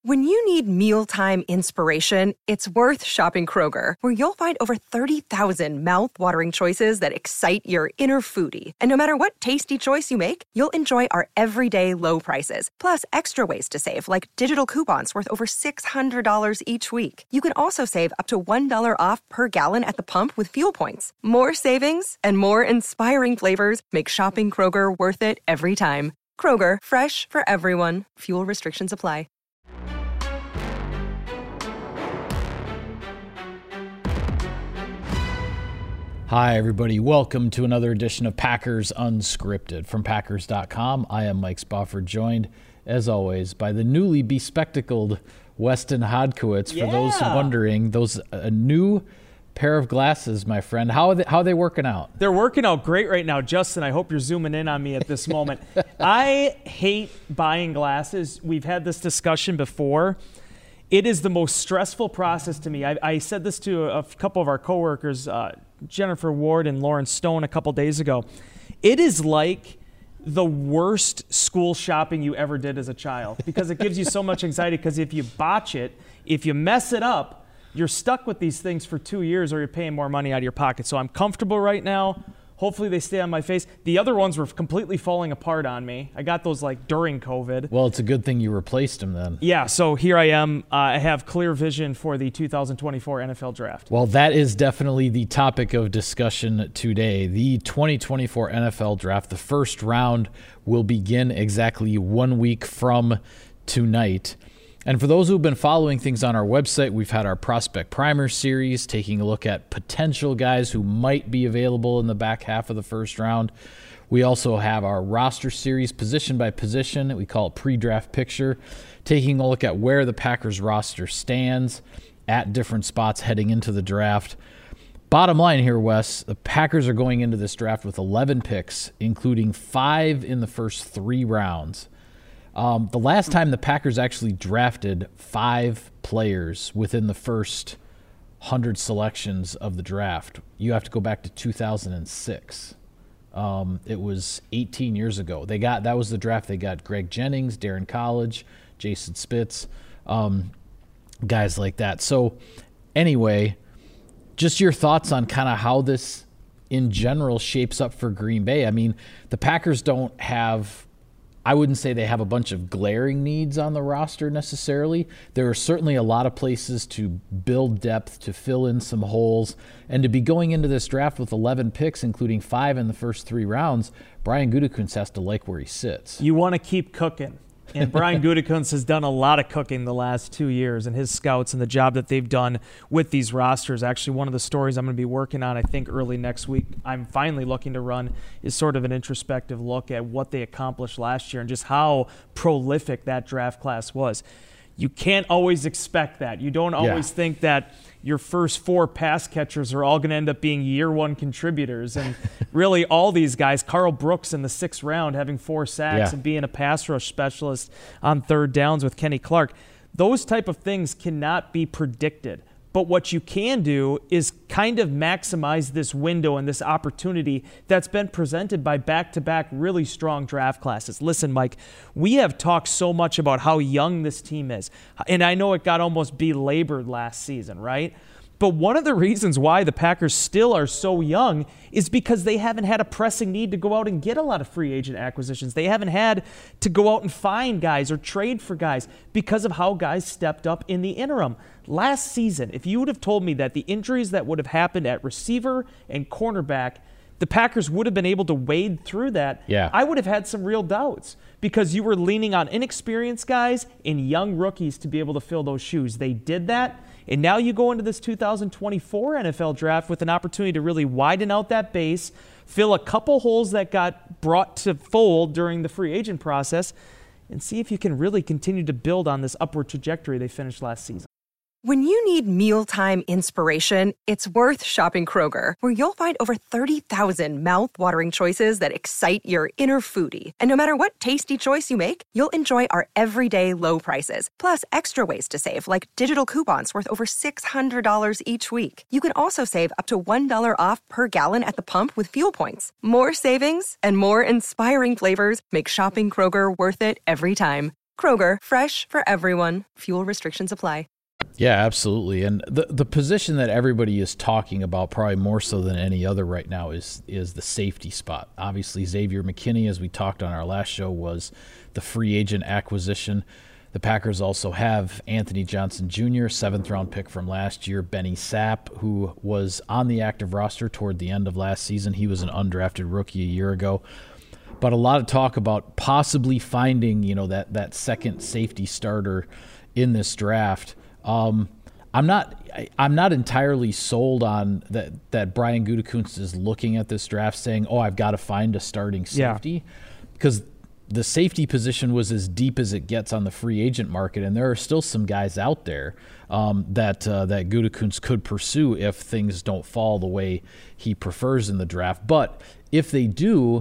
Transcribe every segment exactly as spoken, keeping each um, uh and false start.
When you need mealtime inspiration, it's worth shopping Kroger, where you'll find over thirty thousand mouth-watering choices that excite your inner foodie. And no matter what tasty choice you make, you'll enjoy our everyday low prices, plus extra ways to save, like digital coupons worth over six hundred dollars each week. You can also save up to one dollar off per gallon at the pump with fuel points. More savings and more inspiring flavors make shopping Kroger worth it every time. Kroger, fresh for everyone. Fuel restrictions apply. Hi, everybody. Welcome to another edition of Packers Unscripted. From Packers dot com, I am Mike Spofford, joined, as always, by the newly bespectacled Weston Hodkiewicz. Yeah. For those wondering, those a new pair of glasses, my friend. How are they, how are they working out? They're working out great right now. Justin, I hope you're zooming in on me at this moment. I hate buying glasses. We've had this discussion before. It is the most stressful process to me. I, I said this to a, a couple of our coworkers, uh, Jennifer Ward and Lauren Stone, a couple days ago. It is like the worst school shopping you ever did as a child because it gives you so much anxiety, because if you botch it, if you mess it up, you're stuck with these things for two years or you're paying more money out of your pocket. So I'm comfortable right now. Hopefully they stay on my face. The other ones were completely falling apart on me. I got those like during COVID. Well, it's a good thing you replaced them then. Yeah, so here I am. Uh, I have clear vision for the two thousand twenty-four N F L Draft. Well, that is definitely the topic of discussion today. The twenty twenty-four N F L Draft, the first round, will begin exactly one week from tonight. And for those who've been following things on our website, we've had our Prospect Primer series, taking a look at potential guys who might be available in the back half of the first round. We also have our roster series, position by position. We call it Pre-Draft Picture, taking a look at where the Packers roster stands at different spots heading into the draft. Bottom line here, Wes, the Packers are going into this draft with eleven picks, including five in the first three rounds. Um, the last time the Packers actually drafted five players within the first one hundred selections of the draft, you have to go back to two thousand six. Um, it was eighteen years ago. They got that was the draft. They got Greg Jennings, Darren College, Jason Spitz, um, guys like that. So anyway, just your thoughts on kind of how this in general shapes up for Green Bay. I mean, the Packers don't have, I wouldn't say they have a bunch of glaring needs on the roster necessarily. There are certainly a lot of places to build depth, to fill in some holes, and to be going into this draft with eleven picks, including five in the first three rounds, Brian Gutekunst has to like where he sits. You want to keep cooking. And Brian Gutekunst has done a lot of cooking the last two years, and his scouts and the job that they've done with these rosters. Actually, one of the stories I'm going to be working on, I think, early next week, I'm finally looking to run, is sort of an introspective look at what they accomplished last year and just how prolific that draft class was. You can't always expect that. You don't always Yeah. think that your first four pass catchers are all going to end up being year one contributors. And really all these guys, Carl Brooks in the sixth round having four sacks Yeah. and being a pass rush specialist on third downs with Kenny Clark, those type of things cannot be predicted. But what you can do is kind of maximize this window and this opportunity that's been presented by back-to-back really strong draft classes. Listen, Mike, we have talked so much about how young this team is. And I know it got almost belabored last season, right? But one of the reasons why the Packers still are so young is because they haven't had a pressing need to go out and get a lot of free agent acquisitions. They haven't had to go out and find guys or trade for guys because of how guys stepped up in the interim. Last season, if you would have told me that the injuries that would have happened at receiver and cornerback, the Packers would have been able to wade through that, yeah. I would have had some real doubts because you were leaning on inexperienced guys and young rookies to be able to fill those shoes. They did that. And now you go into this two thousand twenty-four N F L Draft with an opportunity to really widen out that base, fill a couple holes that got brought to fold during the free agent process, and see if you can really continue to build on this upward trajectory they finished last season. When you need mealtime inspiration, it's worth shopping Kroger, where you'll find over thirty thousand mouth-watering choices that excite your inner foodie. And no matter what tasty choice you make, you'll enjoy our everyday low prices, plus extra ways to save, like digital coupons worth over six hundred dollars each week. You can also save up to one dollar off per gallon at the pump with fuel points. More savings and more inspiring flavors make shopping Kroger worth it every time. Kroger, fresh for everyone. Fuel restrictions apply. Yeah, absolutely. And the the position that everybody is talking about, probably more so than any other right now, is is the safety spot. Obviously, Xavier McKinney, as we talked on our last show, was the free agent acquisition. The Packers also have Anthony Johnson Junior, seventh round pick from last year, Benny Sapp, who was on the active roster toward the end of last season. He was an undrafted rookie a year ago. But a lot of talk about possibly finding, you know, that, that second safety starter in this draft. Um, I'm not I, I'm not entirely sold on that that Brian Gutekunst is looking at this draft saying, oh, I've got to find a starting safety. Yeah. Because the safety position was as deep as it gets on the free agent market, and there are still some guys out there um, that uh, that Gutekunst could pursue if things don't fall the way he prefers in the draft. But if they do,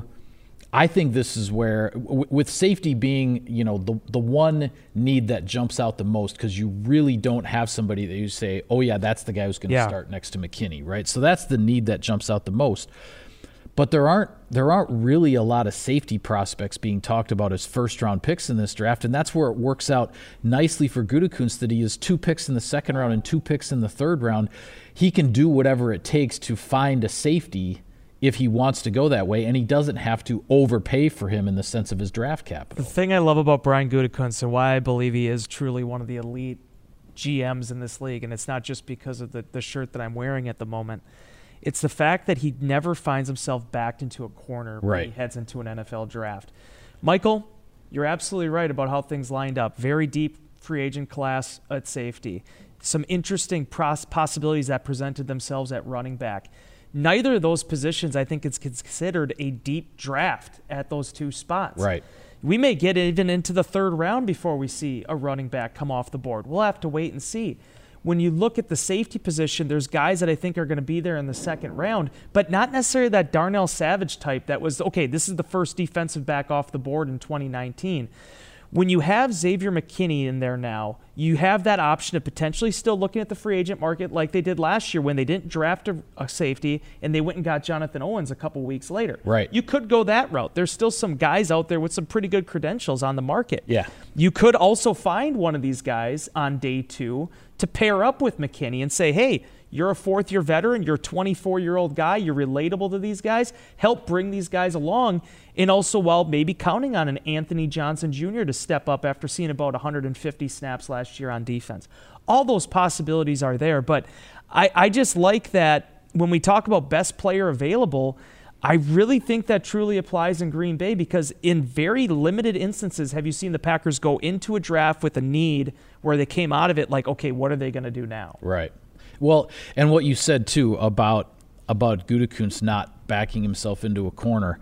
I think this is where, w- with safety being, you know, the the one need that jumps out the most, because you really don't have somebody that you say, oh yeah, that's the guy who's going to yeah. start next to McKinney, right? So that's the need that jumps out the most. But there aren't there aren't really a lot of safety prospects being talked about as first round picks in this draft, and that's where it works out nicely for Gutekunst that he has two picks in the second round and two picks in the third round. He can do whatever it takes to find a safety if he wants to go that way, and he doesn't have to overpay for him in the sense of his draft capital. The thing I love about Brian Gutekunst and why I believe he is truly one of the elite G Ms in this league, and it's not just because of the, the shirt that I'm wearing at the moment, it's the fact that he never finds himself backed into a corner when right. he heads into an N F L draft. Michael, you're absolutely right about how things lined up. Very deep free agent class at safety. Some interesting pros- possibilities that presented themselves at running back. Neither of those positions, I think, is considered a deep draft at those two spots. Right. We may get even into the third round before we see a running back come off the board. We'll have to wait and see. When you look at the safety position, there's guys that I think are going to be there in the second round, but not necessarily that Darnell Savage type that was, okay, this is the first defensive back off the board in twenty nineteen. When you have Xavier McKinney in there now, you have that option of potentially still looking at the free agent market like they did last year when they didn't draft a, a safety and they went and got Jonathan Owens a couple weeks later. Right. You could go that route. There's still some guys out there with some pretty good credentials on the market. Yeah. You could also find one of these guys on day two to pair up with McKinney and say, hey, you're a fourth-year veteran, you're a twenty-four-year-old guy, you're relatable to these guys, help bring these guys along, and also while maybe counting on an Anthony Johnson Junior to step up after seeing about one hundred fifty snaps last year on defense. All those possibilities are there, but I, I just like that when we talk about best player available, I really think that truly applies in Green Bay because in very limited instances have you seen the Packers go into a draft with a need where they came out of it like, okay, what are they going to do now? Right. Well, and what you said, too, about about Gutekunst not backing himself into a corner,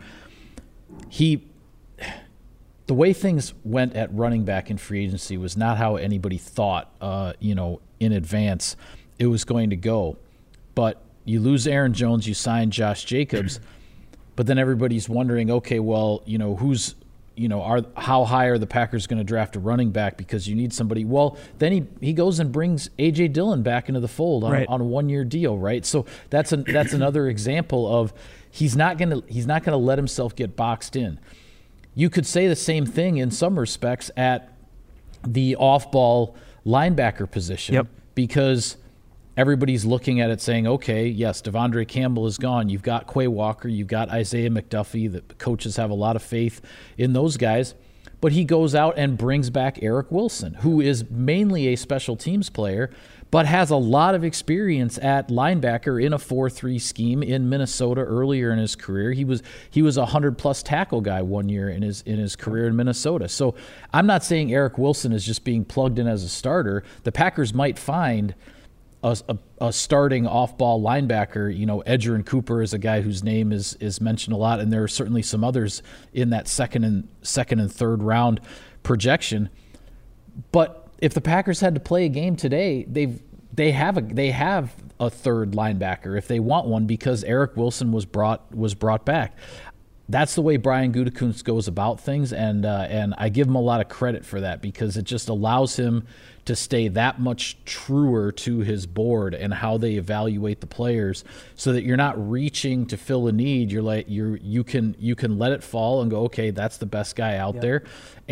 he the way things went at running back in free agency was not how anybody thought, uh, you know, in advance it was going to go. But you lose Aaron Jones, you sign Josh Jacobs, but then everybody's wondering, okay, well, you know, who's you know, are how high are the Packers going to draft a running back because you need somebody? Well, then he, he goes and brings A J Dillon back into the fold on, right. on a one-year deal, right? So that's an, that's another example of he's not going to he's not going to let himself get boxed in. You could say the same thing in some respects at the off-ball linebacker position yep. because everybody's looking at it saying, okay, yes, Devondre Campbell is gone. You've got Quay Walker. You've got Isaiah McDuffie. The coaches have a lot of faith in those guys. But he goes out and brings back Eric Wilson, who is mainly a special teams player, but has a lot of experience at linebacker in a four three scheme in Minnesota earlier in his career. He was he was a hundred-plus tackle guy one year in his in his career in Minnesota. So I'm not saying Eric Wilson is just being plugged in as a starter. The Packers might find A, a, a starting off-ball linebacker. You know, Edgerrin Cooper is a guy whose name is is mentioned a lot, and there are certainly some others in that second and second and third round projection. But if the Packers had to play a game today, they've they have a they have a third linebacker if they want one because Eric Wilson was brought was brought back. That's the way Brian Gutekunst goes about things, and uh, and I give him a lot of credit for that because it just allows him to stay that much truer to his board and how they evaluate the players, so that you're not reaching to fill a need. You're like you're you can you can let it fall and go, okay, that's the best guy out yeah. there, and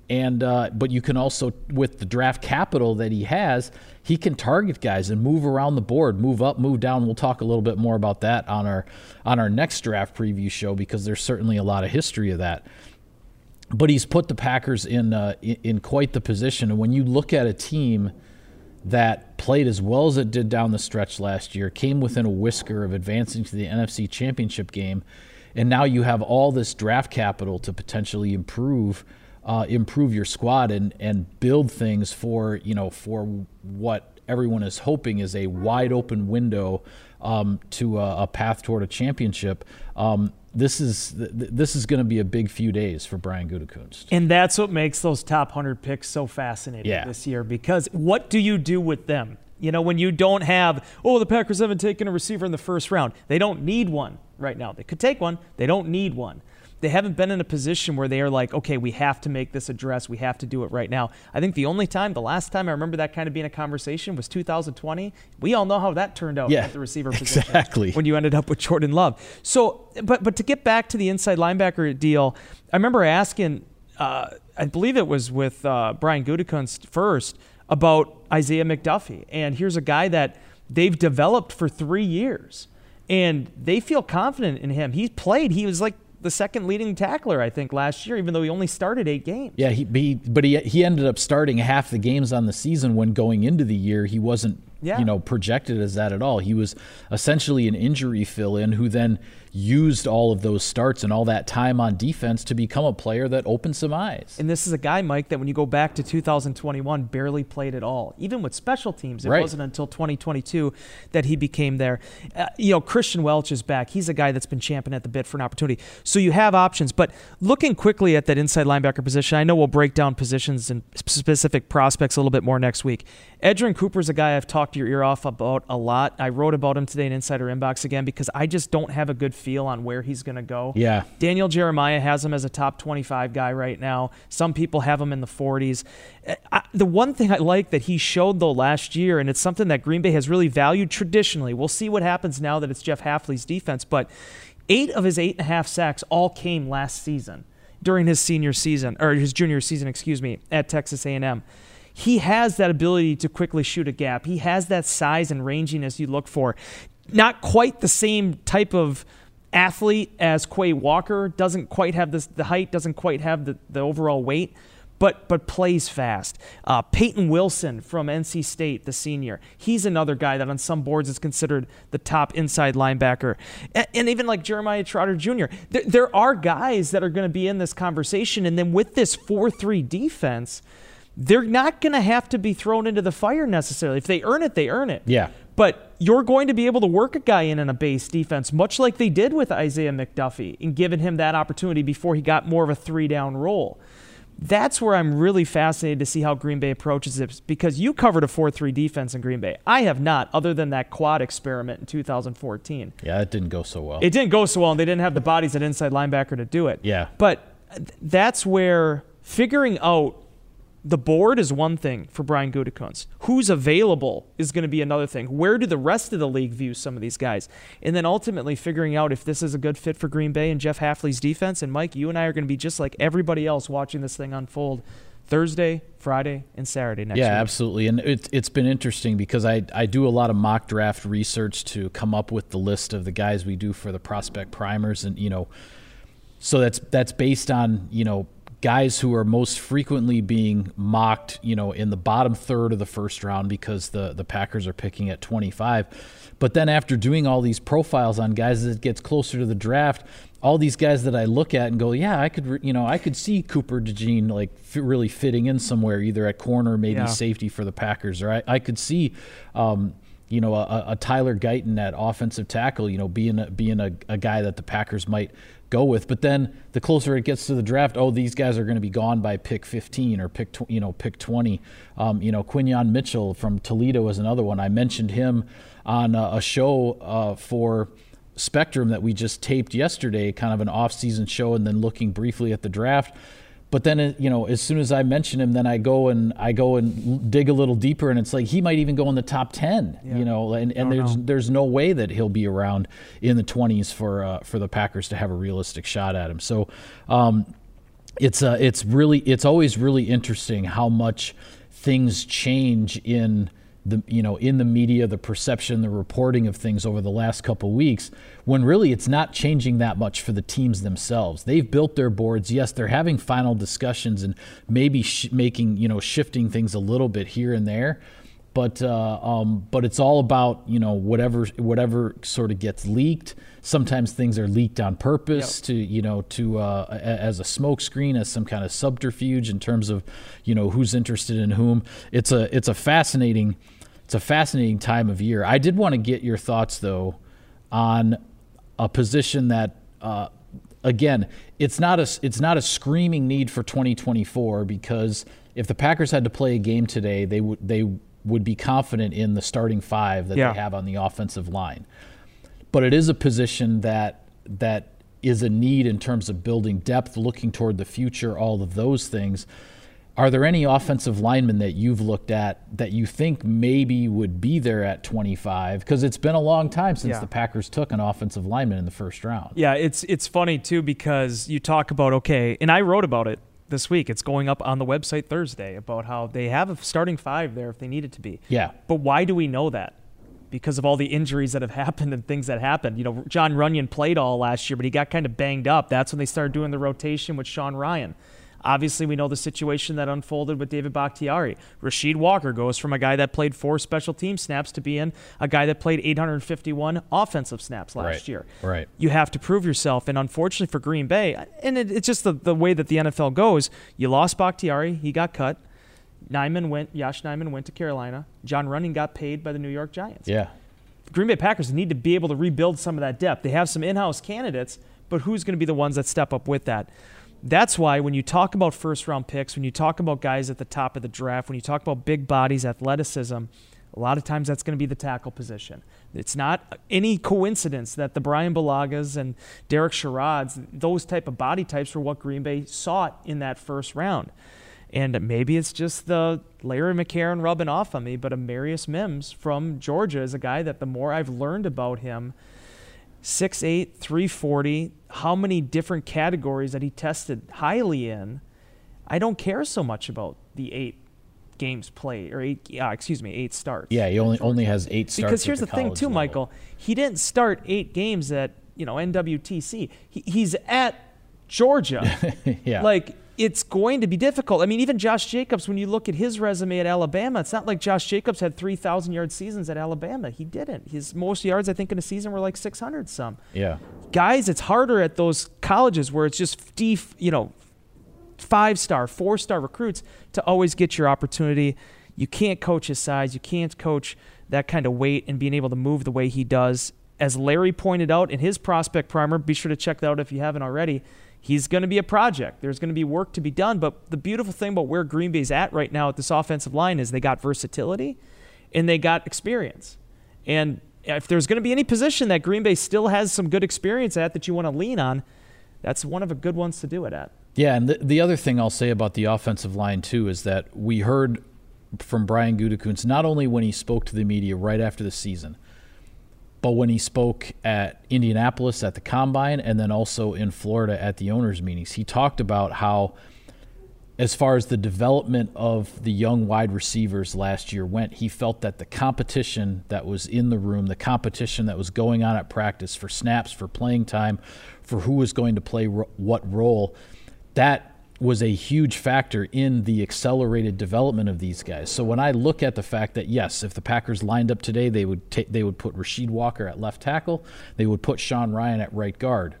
And uh, but you can also, with the draft capital that he has, he can target guys and move around the board, move up, move down. We'll talk a little bit more about that on our on our next draft preview show, because there's certainly a lot of history of that. But he's put the Packers in uh, in, in quite the position. And when you look at a team that played as well as it did down the stretch last year, came within a whisker of advancing to the N F C Championship game, and now you have all this draft capital to potentially improve. Uh, improve your squad and, and build things for, you know, for what everyone is hoping is a wide open window um, to a, a path toward a championship. Um, this is th- this is going to be a big few days for Brian Gutekunst. And that's what makes those top one hundred picks so fascinating yeah. this year, because what do you do with them? You know, when you don't have, oh, the Packers haven't taken a receiver in the first round. They don't need one right now. They could take one. They don't need one. They haven't been in a position where they are like, okay, we have to make this address. We have to do it right now. I think the only time, the last time I remember that kind of being a conversation was two thousand twenty. We all know how that turned out yeah, at the receiver position. Exactly. When you ended up with Jordan Love. So, but but to get back to the inside linebacker deal, I remember asking, uh, I believe it was with uh, Brian Gutekunst first, about Isaiah McDuffie. And here's a guy that they've developed for three years. And they feel confident in him. He played. He was like the second leading tackler, I think, last year, even though he only started eight games. Yeah, he, he but he he ended up starting half the games on the season when going into the year he wasn't yeah. you know projected as that at all. He was essentially an injury fill-in who then used all of those starts and all that time on defense to become a player that opened some eyes. And this is a guy, Mike, that when you go back to two thousand twenty-one, barely played at all. Even with special teams, it right. wasn't until twenty twenty-two that he became there. Uh, you know, Christian Welch is back. He's a guy that's been champing at the bit for an opportunity. So you have options. But looking quickly at that inside linebacker position, I know we'll break down positions and specific prospects a little bit more next week. Edgerrin Cooper's a guy I've talked your ear off about a lot. I wrote about him today in Insider Inbox again because I just don't have a good feel on where he's going to go. Yeah. Daniel Jeremiah has him as a top twenty-five guy right now. Some people have him in the forties. I, the one thing I like that he showed, though, last year, and it's something that Green Bay has really valued traditionally. We'll see what happens now that it's Jeff Hafley's defense, but eight of his eight and a half sacks all came last season during his senior season, or his junior season, excuse me, at Texas A and M. He has that ability to quickly shoot a gap. He has that size and ranginess you look for. Not quite the same type of athlete as Quay Walker, doesn't quite have this, the height, doesn't quite have the, the overall weight, but but plays fast. Uh, Peyton Wilson from N C State, the senior, he's another guy that on some boards is considered the top inside linebacker. And, and even like Jeremiah Trotter Junior, there, there are guys that are going to be in this conversation, and then with this four three defense, they're not going to have to be thrown into the fire necessarily. If they earn it, they earn it. Yeah. But you're going to be able to work a guy in on a base defense, much like they did with Isaiah McDuffie, and giving him that opportunity before he got more of a three-down role. That's where I'm really fascinated to see how Green Bay approaches it, because you covered a four three defense in Green Bay. I have not, other than that quad experiment in two thousand fourteen. Yeah, it didn't go so well. It didn't go so well, and they didn't have the bodies at inside linebacker to do it. Yeah. But that's where figuring out the board is one thing for Brian Gutekunst. Who's available is going to be another thing. Where do the rest of the league view some of these guys? And then ultimately figuring out if this is a good fit for Green Bay and Jeff Hafley's defense. And Mike, you and I are going to be just like everybody else watching this thing unfold Thursday, Friday, and Saturday next yeah, week. Yeah, absolutely. And it, it's been interesting because I, I do a lot of mock draft research to come up with the list of the guys we do for the prospect primers. And, you know, so that's that's based on, you know, guys who are most frequently being mocked, you know, in the bottom third of the first round because the, the Packers are picking at twenty-five. But then after doing all these profiles on guys as it gets closer to the draft, all these guys that I look at and go, yeah, I could, you know, I could see Cooper DeJean like f- really fitting in somewhere, either at corner, maybe yeah. safety for the Packers, or I, I could see, um, you know, a, a Tyler Guyton at offensive tackle, you know, being a, being a, a guy that the Packers might go with. But then the closer it gets to the draft, oh, these guys are going to be gone by pick fifteen or pick, tw- you know, pick twenty. Um, you know, Quinyon Mitchell from Toledo is another one. I mentioned him on a, a show uh, for Spectrum that we just taped yesterday, kind of an off-season show, and then looking briefly at the draft. But then, you know, as soon as I mention him, then I go and I go and dig a little deeper, and it's like he might even go in the top ten. Yeah. You know, and, and there's know. there's no way that he'll be around in the twenties for uh, for the Packers to have a realistic shot at him. So, um, it's uh, it's really it's always really interesting how much things change in the you know in the media, the perception, the reporting of things over the last couple of weeks, when really it's not changing that much for the teams themselves. They've built their boards. Yes, they're having final discussions and maybe sh- making you know shifting things a little bit here and there, but uh, um, but it's all about you know whatever whatever sort of gets leaked. Sometimes things are leaked on purpose yep. to you know to uh, as a smokescreen, as some kind of subterfuge in terms of you know who's interested in whom. It's a it's a fascinating it's a fascinating time of year. I did want to get your thoughts though on a position that uh, again it's not a it's not a screaming need for twenty twenty-four, because if the Packers had to play a game today, they would they would be confident in the starting five that yeah. they have on the offensive line. But it is a position that that is a need in terms of building depth, looking toward the future, all of those things. Are there any offensive linemen that you've looked at that you think maybe would be there at twenty-five? Because it's been a long time since yeah. the Packers took an offensive lineman in the first round. Yeah, it's it's funny, too, because you talk about, okay, and I wrote about it this week. It's going up on the website Thursday about how they have a starting five there if they need it to be. Yeah. But why do we know that? Because of all the injuries that have happened and things that happened. You know, John Runyon played all last year, but he got kind of banged up. That's when they started doing the rotation with Sean Ryan. Obviously, we know the situation that unfolded with David Bakhtiari. Rasheed Walker goes from a guy that played four special team snaps to being a guy that played eight hundred fifty-one offensive snaps last right. year. Right. You have to prove yourself, and unfortunately for Green Bay, and it, it's just the, the way that the N F L goes, you lost Bakhtiari, he got cut. Nijman went, Josh Nijman went to Carolina. John Runyon got paid by the New York Giants. Yeah. Green Bay Packers need to be able to rebuild some of that depth. They have some in-house candidates, but who's going to be the ones that step up with that? That's why when you talk about first-round picks, when you talk about guys at the top of the draft, when you talk about big bodies, athleticism, a lot of times that's going to be the tackle position. It's not any coincidence that the Brian Bulagas and Derek Sherrods, those type of body types were what Green Bay sought in that first round. And maybe it's just the Larry McCarron rubbing off on me, but Amarius Mims from Georgia is a guy that the more I've learned about him, six eight, three forty, how many different categories that he tested highly in, I don't care so much about the eight games played, or eight, uh, excuse me, eight starts. Yeah, he only only has eight starts. Because here's the, the thing too, level. Michael, he didn't start eight games at, you know, N W T C. He, he's at Georgia. yeah. Like, it's going to be difficult. I mean, even Josh Jacobs, when you look at his resume at Alabama, it's not like Josh Jacobs had three thousand yard seasons at Alabama. He didn't. His most yards, I think, in a season were like six hundred some. Yeah. Guys, it's harder at those colleges where it's just def, you know, five-star, four-star recruits to always get your opportunity. You can't coach his size. You can't coach that kind of weight and being able to move the way he does. As Larry pointed out in his prospect primer, be sure to check that out if you haven't already. He's going to be a project. There's going to be work to be done. But the beautiful thing about where Green Bay's at right now at this offensive line is they got versatility and they got experience. And if there's going to be any position that Green Bay still has some good experience at that you want to lean on, that's one of the good ones to do it at. Yeah, and the, the other thing I'll say about the offensive line, too, is that we heard from Brian Gutekunst, not only when he spoke to the media right after the season, but when he spoke at Indianapolis at the Combine and then also in Florida at the owners' meetings, he talked about how, as far as the development of the young wide receivers last year went, he felt that the competition that was in the room, the competition that was going on at practice for snaps, for playing time, for who was going to play ro- what role, that was a huge factor in the accelerated development of these guys. So when I look at the fact that, yes, if the Packers lined up today, they would ta- they would put Rasheed Walker at left tackle, they would put Sean Ryan at right guard.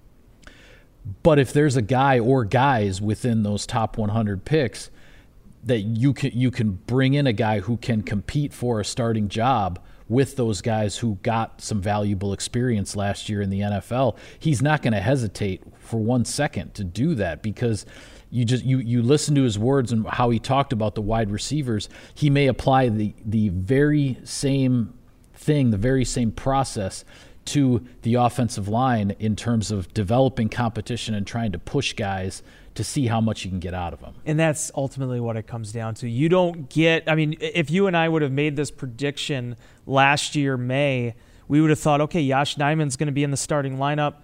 But if there's a guy or guys within those top one hundred picks that you can you can bring in a guy who can compete for a starting job with those guys who got some valuable experience last year in the N F L, he's not going to hesitate for one second to do that, because you just you you listen to his words and how he talked about the wide receivers. He may apply the the very same thing, the very same process to the offensive line in terms of developing competition and trying to push guys to see how much you can get out of them. And that's ultimately what it comes down to. You don't get, I mean, if you and I would have made this prediction last year, May, we would have thought, okay, Josh Nijman's going to be in the starting lineup.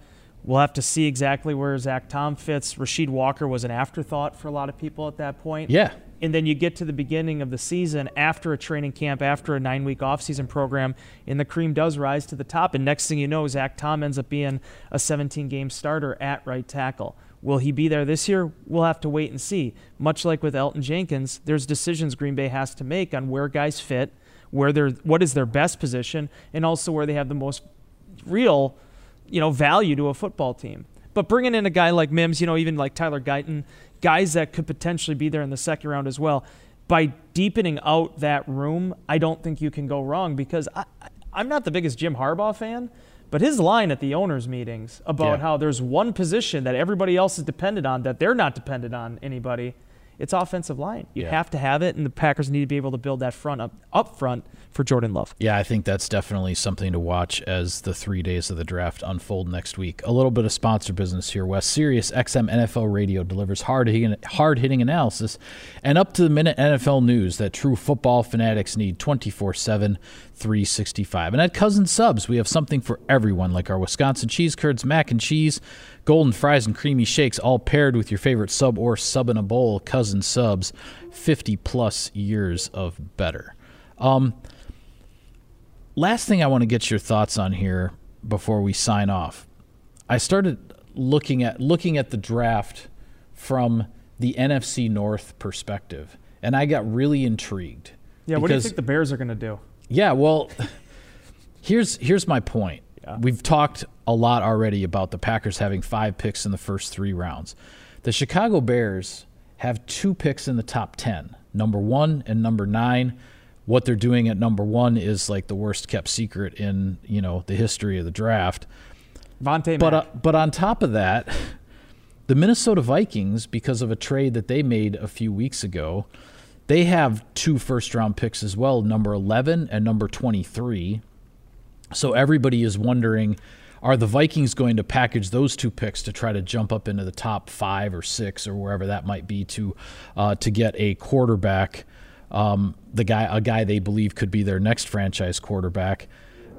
We'll have to see exactly where Zach Tom fits. Rasheed Walker was an afterthought for a lot of people at that point. Yeah. And then you get to the beginning of the season after a training camp, after a nine-week offseason program, and the cream does rise to the top. And next thing you know, Zach Tom ends up being a seventeen-game starter at right tackle. Will he be there this year? We'll have to wait and see. Much like with Elgton Jenkins, there's decisions Green Bay has to make on where guys fit, where they're, what is their best position, and also where they have the most real, you know, value to a football team. But bringing in a guy like Mims, you know, even like Tyler Guyton, guys that could potentially be there in the second round as well, by deepening out that room, I don't think you can go wrong, because I, I'm not the biggest Jim Harbaugh fan, but his line at the owners' meetings about yeah. how there's one position that everybody else is dependent on, that they're not dependent on anybody, it's offensive line. You yeah. have to have it, and the Packers need to be able to build that front up, up front for Jordan Love. Yeah, I think that's definitely something to watch as the three days of the draft unfold next week. A little bit of sponsor business here, Wes. Sirius X M N F L Radio delivers hard-hitting, hard-hitting analysis and up-to-the-minute N F L news that true football fanatics need twenty-four seven, three sixty-five. And at Cousins Subs, we have something for everyone, like our Wisconsin cheese curds, mac and cheese, golden fries, and creamy shakes, all paired with your favorite sub or sub in a bowl. Cousins Subs, fifty-plus years of better. Um, last thing I want to get your thoughts on here before we sign off. I started looking at looking at the draft from the N F C North perspective, and I got really intrigued. Yeah, what do you think the Bears are going to do? Yeah, well, here's here's my point. Yeah. We've talked a lot already about the Packers having five picks in the first three rounds. The Chicago Bears have two picks in the top ten, number one and number nine. What they're doing at number one is like the worst kept secret in, you know, the history of the draft. Vontae but Mack. uh, but on top of that, the Minnesota Vikings, because of a trade that they made a few weeks ago, they have two first-round picks as well, number eleven and number twenty-three. So everybody is wondering, are the Vikings going to package those two picks to try to jump up into the top five or six or wherever that might be to uh, to get a quarterback, um, the guy a guy they believe could be their next franchise quarterback?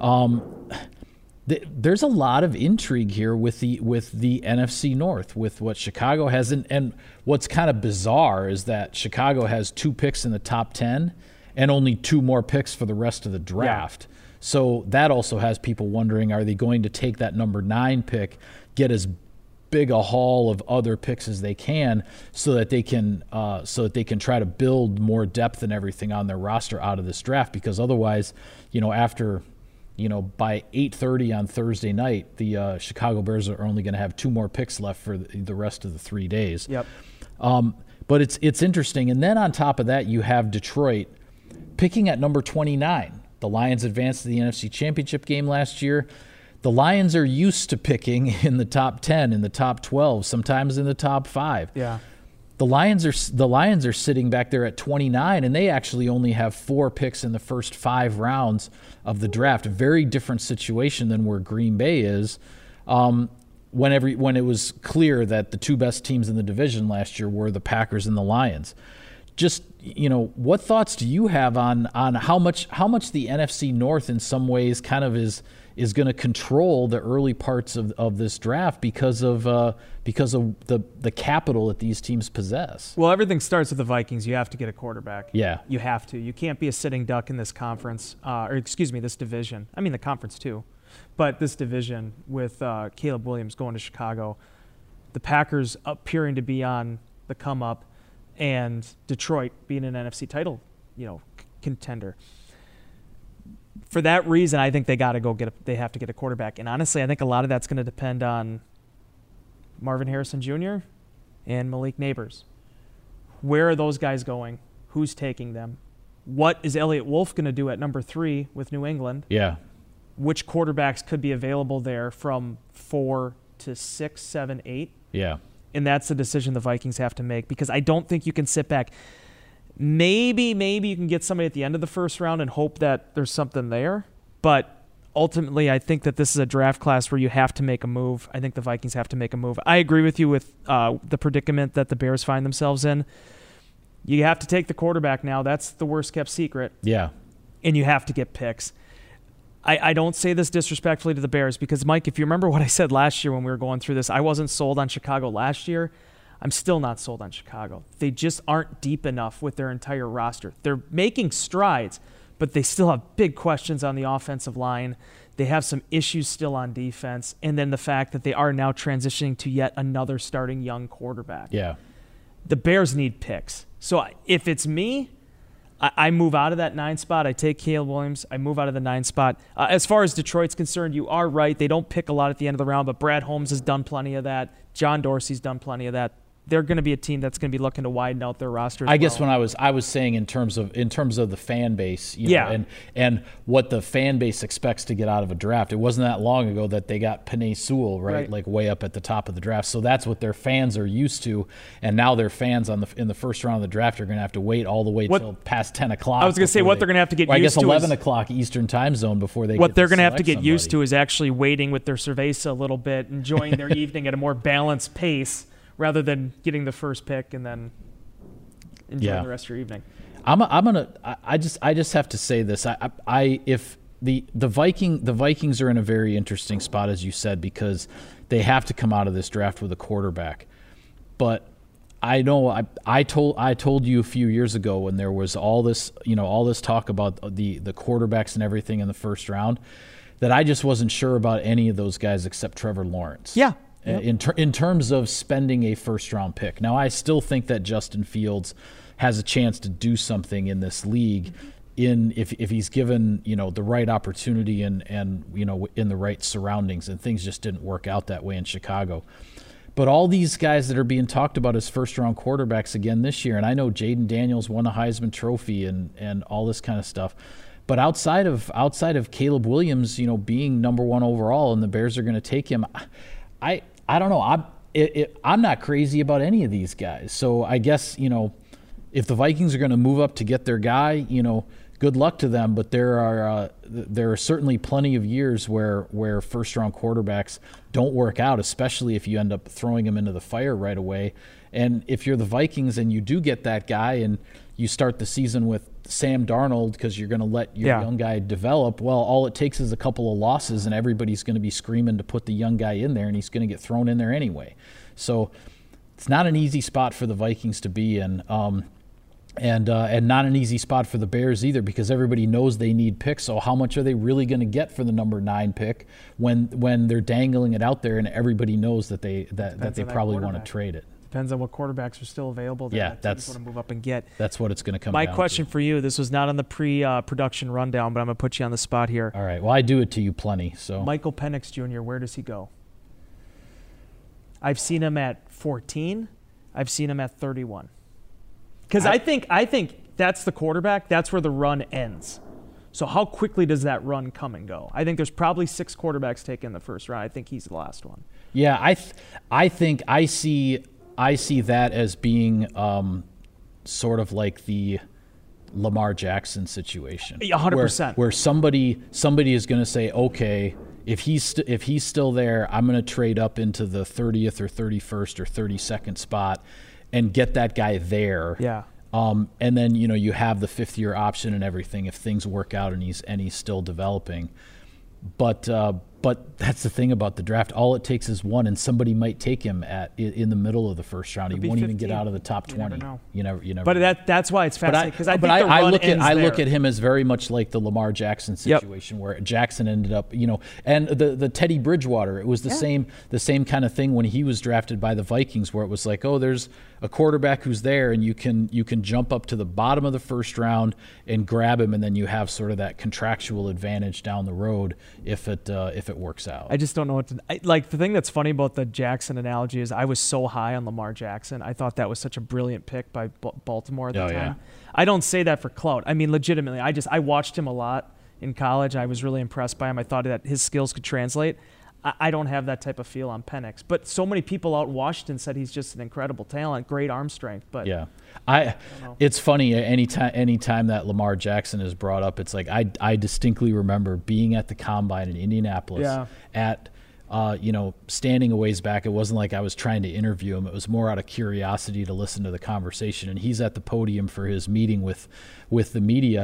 Um, th- there's a lot of intrigue here with the with the N F C North, with what Chicago has, and, and what's kind of bizarre is that Chicago has two picks in the top ten and only two more picks for the rest of the draft. Yeah. So that also has people wondering, are they going to take that number nine pick, get as big a haul of other picks as they can, so that they can uh, so that they can try to build more depth and everything on their roster out of this draft? Because otherwise, you know, after you know by eight thirty on Thursday night, the uh, Chicago Bears are only going to have two more picks left for the rest of the three days. Yep. Um, but it's it's interesting, and then on top of that, you have Detroit picking at number twenty-nine. The Lions advanced to the N F C Championship game last year. The Lions are used to picking in the top ten, in the top twelve, sometimes in the top five. Yeah. The Lions are the Lions are sitting back there at twenty-nine, and they actually only have four picks in the first five rounds of the draft. A very different situation than where Green Bay is. Um, when every when it was clear that the two best teams in the division last year were the Packers and the Lions. Just, you know, what thoughts do you have on on how much how much the N F C North in some ways kind of is is going to control the early parts of, of this draft because of uh, because of the the capital that these teams possess? Well, everything starts with the Vikings. You have to get a quarterback. Yeah, you have to. You can't be a sitting duck in this conference, uh, or excuse me, this division. I mean, the conference too, but this division with uh, Caleb Williams going to Chicago, the Packers appearing to be on the come up, and Detroit being an N F C title, you know, c- contender. For that reason, I think they got to go get. A, they have to get a quarterback, and honestly, I think a lot of that's going to depend on Marvin Harrison Junior and Malik Neighbors. Where are those guys going? Who's taking them? What is Elliott Wolf going to do at number three with New England? Yeah. Which quarterbacks could be available there from four to six, seven, eight? Yeah. And that's the decision the Vikings have to make, because I don't think you can sit back. Maybe, maybe you can get somebody at the end of the first round and hope that there's something there. But ultimately, I think that this is a draft class where you have to make a move. I think the Vikings have to make a move. I agree with you with uh, the predicament that the Bears find themselves in. You have to take the quarterback now. That's the worst kept secret. Yeah. And you have to get picks. I, I don't say this disrespectfully to the Bears because, Mike, if you remember what I said last year when we were going through this, I wasn't sold on Chicago last year. I'm still not sold on Chicago. They just aren't deep enough with their entire roster. They're making strides, but they still have big questions on the offensive line. They have some issues still on defense. And then the fact that they are now transitioning to yet another starting young quarterback. Yeah. The Bears need picks. So if it's me, I, I move out of that nine spot. I take Caleb Williams. I move out of the nine spot. Uh, as far as Detroit's concerned, you are right. They don't pick a lot at the end of the round, but Brad Holmes has done plenty of that. John Dorsey's done plenty of that. They're going to be a team that's going to be looking to widen out their roster. As I guess well. when I was I was saying in terms of in terms of the fan base, you yeah, know, and and what the fan base expects to get out of a draft. It wasn't that long ago that they got Penei Sewell, right, right, like way up at the top of the draft. So that's what their fans are used to, and now their fans on the in the first round of the draft are going to have to wait all the way what, till past ten o'clock. I was going to say what they, they're going to have to get well, used to. I guess eleven is, o'clock Eastern time zone before they. What get they're to going to have to get somebody. used to is actually waiting with their cerveza a little bit, enjoying their evening at a more balanced pace, rather than getting the first pick and then enjoying yeah. the rest of your evening. I'm a, I'm gonna I, I just I just have to say this. I, I I if the the Viking the Vikings are in a very interesting spot, as you said, because they have to come out of this draft with a quarterback. But I know I I told I told you a few years ago when there was all this you know all this talk about the the quarterbacks and everything in the first round that I just wasn't sure about any of those guys except Trevor Lawrence. Yeah. Yep. In ter- in terms of spending a first round pick. Now I still think that Justin Fields has a chance to do something in this league in if if he's given, you know, the right opportunity and and you know in the right surroundings, and things just didn't work out that way in Chicago. But all these guys that are being talked about as first round quarterbacks again this year, and I know Jaden Daniels won a Heisman Trophy and and all this kind of stuff. But outside of outside of Caleb Williams, you know, being number one overall and the Bears are going to take him, I I don't know. I'm it, it, I'm not crazy about any of these guys. So I guess, you know, if the Vikings are going to move up to get their guy, you know, good luck to them. But there are uh, there are certainly plenty of years where where first round quarterbacks don't work out, especially if you end up throwing them into the fire right away. And if you're the Vikings and you do get that guy and you start the season with Sam Darnold because you're going to let your yeah. young guy develop, well, all it takes is a couple of losses and everybody's going to be screaming to put the young guy in there, and he's going to get thrown in there anyway. So it's not an easy spot for the Vikings to be in, um, and uh, and not an easy spot for the Bears either, because everybody knows they need picks. So how much are they really going to get for the number nine pick when when they're dangling it out there and everybody knows that they that, that they probably want to trade it? Depends on what quarterbacks are still available. Yeah, that's want to move up and get. That's what it's going to come. My down question to. for you: this was not on the pre-production uh, rundown, but I'm going to put you on the spot here. All right. Well, I do it to you plenty. So Michael Penix Junior, where does he go? I've seen him at fourteen. I've seen him at thirty-one. Because I, I think I think that's the quarterback. That's where the run ends. So how quickly does that run come and go? I think there's probably six quarterbacks taken in the first round. I think he's the last one. Yeah, I th- I think I see. I see that as being um, sort of like the Lamar Jackson situation. one hundred percent. Where, where somebody somebody is going to say, okay, if he's st- if he's still there, I'm going to trade up into the thirtieth or thirty-first or thirty-second spot and get that guy there. Yeah. Um, and then, you know, you have the fifth year option and everything if things work out and he's and he's still developing. But uh, but that's the thing about the draft. All it takes is one, and somebody might take him at in the middle of the first round. It'll he won't fifteen. even get out of the top twenty. You never know. You never, you never but know. that that's why it's fascinating because I, I think but I, the run I look ends at I there. look at him as very much like the Lamar Jackson situation, yep. where Jackson ended up, you know, and the the Teddy Bridgewater. It was the yeah. same the same kind of thing when he was drafted by the Vikings, where it was like, oh, there's a quarterback who's there, and you can you can jump up to the bottom of the first round and grab him, and then you have sort of that contractual advantage down the road if it uh, if it works out. I just don't know what to I, like. The thing that's funny about the Jackson analogy is I was so high on Lamar Jackson. I thought that was such a brilliant pick by B- Baltimore at the oh, time. Yeah. I don't say that for clout. I mean, legitimately, I just I watched him a lot in college. I was really impressed by him. I thought that his skills could translate. I, I don't have that type of feel on Penix, but so many people out in Washington said he's just an incredible talent, great arm strength. But yeah, I. I it's funny anytime anytime that Lamar Jackson is brought up, it's like I I distinctly remember being at the combine in Indianapolis yeah. at. Uh, you know, standing a ways back. It wasn't like I was trying to interview him. It was more out of curiosity to listen to the conversation. And he's at the podium for his meeting with with the media.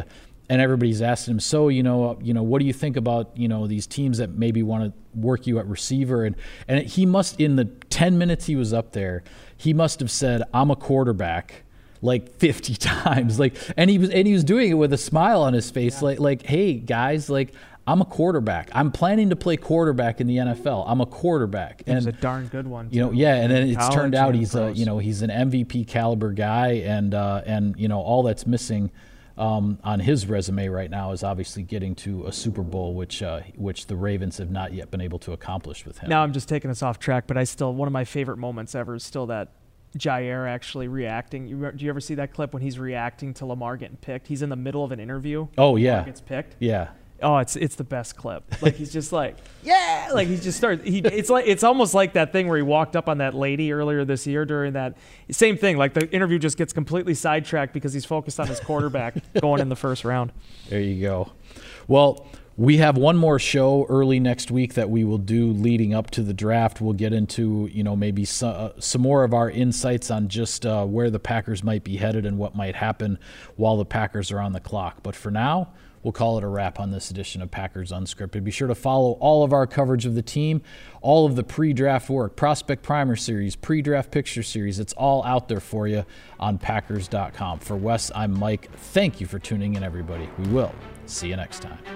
and everybody's asking him, so, you know, you know, what do you think about, you know, these teams that maybe want to work you at receiver? And, and he must, in the ten minutes he was up there, he must have said, I'm a quarterback, like fifty times. Like, and he was, and he was doing it with a smile on his face. Yeah. Like, like, hey guys, like, I'm a quarterback. I'm planning to play quarterback in the N F L. I'm a quarterback. And he's a darn good one, too. You know, yeah, and then it's turned out he's a, you know, he's an M V P caliber guy, and uh, and you know, all that's missing um, on his resume right now is obviously getting to a Super Bowl, which uh, which the Ravens have not yet been able to accomplish with him. Now I'm just taking us off track, but I still, one of my favorite moments ever is still that Jair actually reacting. You, do you ever see that clip when he's reacting to Lamar getting picked? He's in the middle of an interview. Oh yeah, Lamar gets picked. Yeah. Oh, it's it's the best clip. Like, he's just like, yeah, like he just starts. He it's like it's almost like that thing where he walked up on that lady earlier this year during that same thing. Like, the interview just gets completely sidetracked because he's focused on his quarterback going in the first round. There you go. Well, we have one more show early next week that we will do leading up to the draft. We'll get into, you know, maybe some, uh, some more of our insights on just uh, where the Packers might be headed and what might happen while the Packers are on the clock. But for now, we'll call it a wrap on this edition of Packers Unscripted. Be sure to follow all of our coverage of the team, all of the pre-draft work, Prospect Primer Series, pre-draft picture series. It's all out there for you on Packers dot com. For Wes, I'm Mike. Thank you for tuning in, everybody. We will see you next time.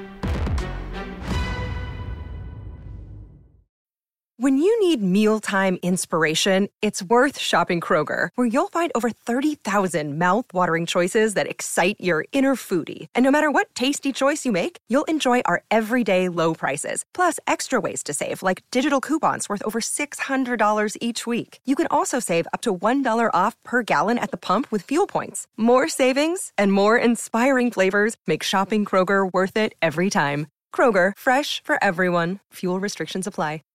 When you need mealtime inspiration, it's worth shopping Kroger, where you'll find over thirty thousand mouth-watering choices that excite your inner foodie. And no matter what tasty choice you make, you'll enjoy our everyday low prices, plus extra ways to save, like digital coupons worth over six hundred dollars each week. You can also save up to one dollar off per gallon at the pump with fuel points. More savings and more inspiring flavors make shopping Kroger worth it every time. Kroger, fresh for everyone. Fuel restrictions apply.